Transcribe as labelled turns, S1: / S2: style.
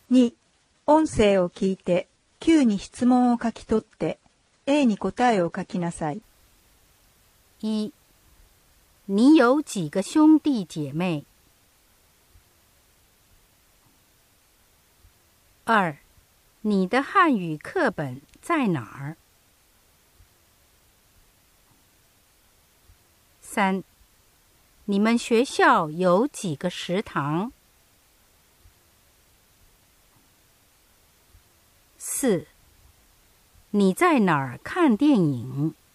S1: 2、音声を聞いて Q に質問を書き取って A に答えを書きなさい。
S2: 1、你有几个兄弟姐妹？2、你的汉语课本在哪儿？3、你们学校有几个食堂？4、你在哪儿看电影？